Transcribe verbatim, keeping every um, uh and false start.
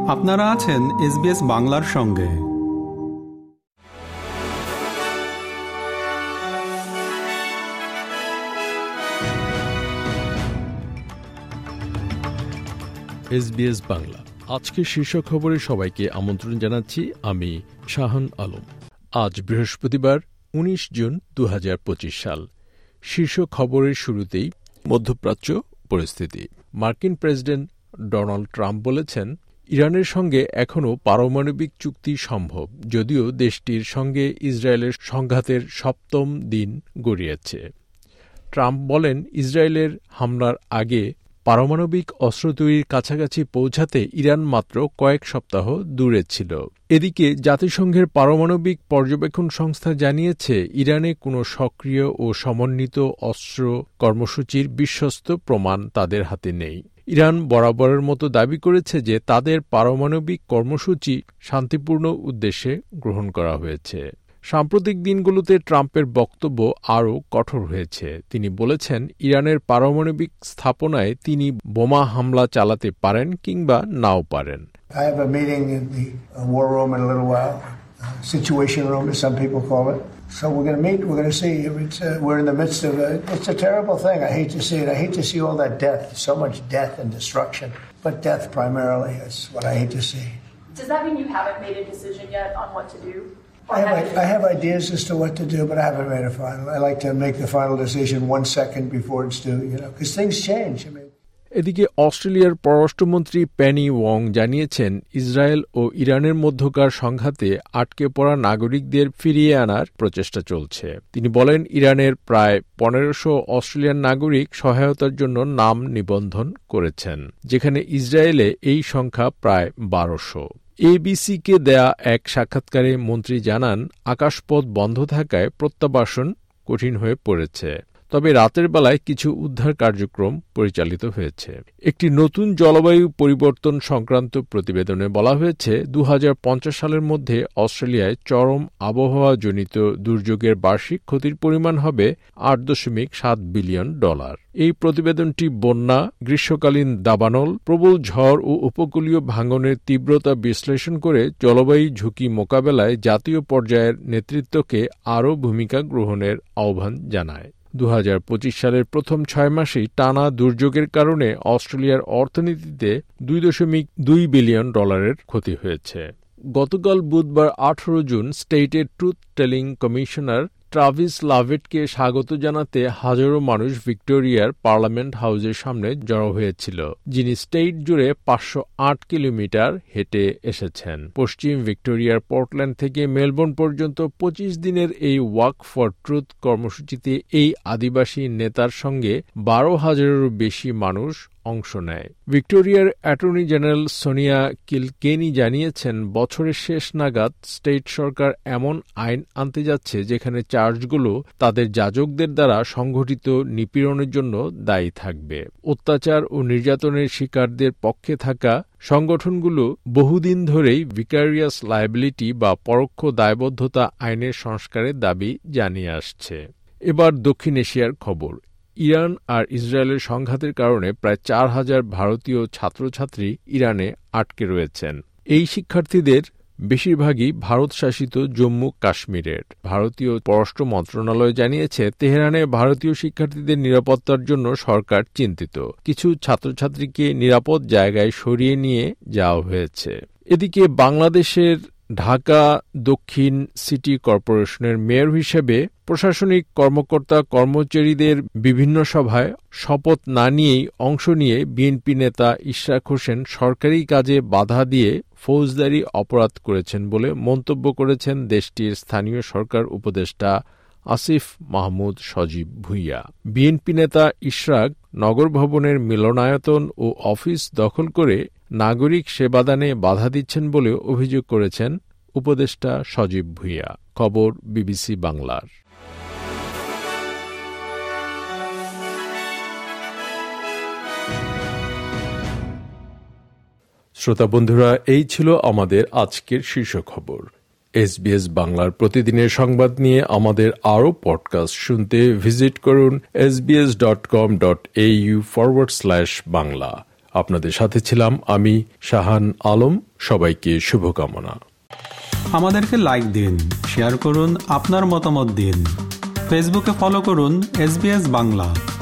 আপনারা আছেন এসবিএস বাংলার সঙ্গে। এসবিএস বাংলা আজকের শীর্ষ খবরে সবাইকে আমন্ত্রণ জানাচ্ছি। আমি শাহান আলম। আজ বৃহস্পতিবার উনিশ জুন দু হাজার পঁচিশ সাল। শীর্ষ খবরের শুরুতেই মধ্যপ্রাচ্য পরিস্থিতি। মার্কিন প্রেসিডেন্ট ডোনাল্ড ট্রাম্প বলেছেন, ইরানের সঙ্গে এখনও পারমাণবিক চুক্তি সম্ভব, যদিও দেশটির সঙ্গে ইসরায়েলের সংঘাতের সপ্তম দিন গড়িয়েছে। ট্রাম্প বলেন, ইসরায়েলের হামলার আগে পারমাণবিক অস্ত্র তৈরির কাছাকাছি পৌঁছাতে ইরান মাত্র কয়েক সপ্তাহ দূরে ছিল। এদিকে জাতিসংঘের পারমাণবিক পর্যবেক্ষণ সংস্থা জানিয়েছে, ইরানে কোনো সক্রিয় ও সমন্বিত অস্ত্র কর্মসূচির বিশ্বস্ত প্রমাণ তাদের হাতে নেই। ইরান বরাবরের মতো দাবি করেছে যে তাদের পারমাণবিক কর্মসূচি শান্তিপূর্ণ উদ্দেশ্যে গ্রহণ করা হয়েছে। সাম্প্রতিক দিনগুলোতে ট্রাম্পের বক্তব্য আরও কঠোর হয়েছে। তিনি বলেছেন, ইরানের পারমাণবিক স্থাপনায় তিনি বোমা হামলা চালাতে পারেন কিংবা নাও পারেন। I have a meeting in the war room in a little while, uh, situation room as some people call it. So we're going to meet, we're going to see. It's, uh, we're in the midst of a, it's a terrible thing. I hate to see it. I hate to see all that death, so much death and destruction. But death primarily is what I hate to see. Does that mean you haven't made a decision yet on what to do? I have, I have ideas as to what to do, but I haven't made a final. I like to make the final decision one second before it's due, you know, because things change. I mean. এদিকে অস্ট্রেলিয়ার পররাষ্ট্রমন্ত্রী Penny Wong জানিয়েছেন, Israel ও ইরানের মধ্যকার সংঘাতে আটকে পড়া নাগরিকদের ফিরিয়ে আনার প্রচেষ্টা চলছে। তিনি বলেন, ইরানের প্রায় পনেরোশো অস্ট্রেলিয়ান নাগরিক সহায়তার জন্য নাম নিবন্ধন করেছেন, যেখানে ইসরায়েলে এই সংখ্যা প্রায় বারোশো। এবিসিকে দেয়া এক সাক্ষাৎকারে মন্ত্রী জানান, আকাশপথ বন্ধ থাকায় প্রত্যাবাসন কঠিন হয়ে পড়েছে, তবে রাতের বেলায় কিছু উদ্ধার কার্যক্রম পরিচালিত হয়েছে। একটি নতুন জলবায়ু পরিবর্তন সংক্রান্ত প্রতিবেদনে বলা হয়েছে, দু হাজার পঞ্চাশ সালের মধ্যে অস্ট্রেলিয়ায় চরম আবহাওয়াজনিত দুর্যোগের বার্ষিক ক্ষতির পরিমাণ হবে আট দশমিক সাত বিলিয়ন ডলার। এই প্রতিবেদনটি বন্যা, গ্রীষ্মকালীন দাবানল, প্রবল ঝড় ও উপকূলীয় ভাঙনের তীব্রতা বিশ্লেষণ করে জলবায়ু ঝুঁকি মোকাবেলায় জাতীয় পর্যায়ের নেতৃত্বকে আরও ভূমিকা গ্রহণের আহ্বান জানায়। দু হাজার পঁচিশ সালের প্রথম ছয় মাসেই টানা দুর্যোগের কারণে অস্ট্রেলিয়ার অর্থনীতিতে দুই দশমিক দুই বিলিয়ন ডলারের ক্ষতি হয়েছে। গতকাল বুধবার আঠারো জুন স্টেটের ট্রুথ টেলিং কমিশনার ট্রাভিস লাভেটকে স্বাগত জানাতে হাজারো মানুষ ভিক্টোরিয়ার পার্লামেন্ট হাউসের সামনে জড়ো হয়েছিল, যিনি স্টেট জুড়ে পাঁচশো আট কিলোমিটার হেঁটে এসেছেন। পশ্চিম ভিক্টোরিয়ার পোর্টল্যান্ড থেকে মেলবোর্ন পর্যন্ত পঁচিশ দিনের এই ওয়াক ফর ট্রুথ কর্মসূচিতে এই আদিবাসী নেতার সঙ্গে বারো হাজারেরও বেশি মানুষ অংশ নেয়। ভিক্টোরিয়ার অ্যাটর্নি জেনারেল সোনিয়া কিলকেনি জানিয়েছেন, বছরের শেষ নাগাদ স্টেট সরকার এমন আইন আনতে যাচ্ছে যেখানে চার্চগুলো তাদের যাজকদের দ্বারা সংঘটিত নিপীড়নের জন্য দায়ী থাকবে। অত্যাচার ও নির্যাতনের শিকারদের পক্ষে থাকা সংগঠনগুলো বহুদিন ধরেই ভিকারিয়াস লায়াবিলিটি বা পরোক্ষ দায়বদ্ধতা আইনের সংস্কারের দাবি জানিয়ে আসছে। এবার দক্ষিণ এশিয়ার খবর। ইরান আর ইসরায়েলের সংঘাতের কারণে প্রায় চার হাজার ভারতীয় ছাত্রছাত্রী ইরানে আটকে রয়েছেন। এই শিক্ষার্থীদের বেশিরভাগই ভারত শাসিত জম্মু কাশ্মীরের। ভারতীয় পররাষ্ট্র মন্ত্রণালয় জানিয়েছে, তেহরানে ভারতীয় শিক্ষার্থীদের নিরাপত্তার জন্য সরকার চিন্তিত। কিছু ছাত্রছাত্রীকে নিরাপদ জায়গায় সরিয়ে নিয়ে যাওয়া হয়েছে। এদিকে বাংলাদেশের ঢাকা দক্ষিণ সিটি কর্পোরেশনের মেয়র হিসেবে প্রশাসনিক কর্মকর্তা কর্মচারীদের বিভিন্ন সভায় শপথ না নিয়েই অংশ নিয়ে বিএনপি নেতা ইশরাক হোসেন সরকারি কাজে বাধা দিয়ে ফৌজদারি অপরাধ করেছেন বলে মন্তব্য করেছেন দেশটির স্থানীয় সরকার উপদেষ্টা আসিফ মাহমুদ সজীব ভুঁইয়া। বিএনপি নেতা ইশরাক নগর ভবনের মিলনায়তন ও অফিস দখল করে নাগরিক সেবাদানে বাধা দিচ্ছেন বলে অভিযোগ করেছেন উপদেষ্টা সজীব ভুঁইয়া। খবর বিবিসি বাংলার। শ্রোতা বন্ধুরা, এই ছিল আমাদের আজকের শীর্ষ খবর। এসবিএস বাংলার প্রতিদিনের সংবাদ নিয়ে আমাদের আরও পডকাস্ট শুনতে ভিজিট করুন SBS dot com dot A U forward slash Bangla. আপনাদের সাথে ছিলাম আমি শাহান আলম। সবাইকে শুভকামনা। আমাদেরকে লাইক দিন, শেয়ার করুন, আপনার মতামত দিন। ফেসবুকে ফলো করুন এসবিএস বাংলা।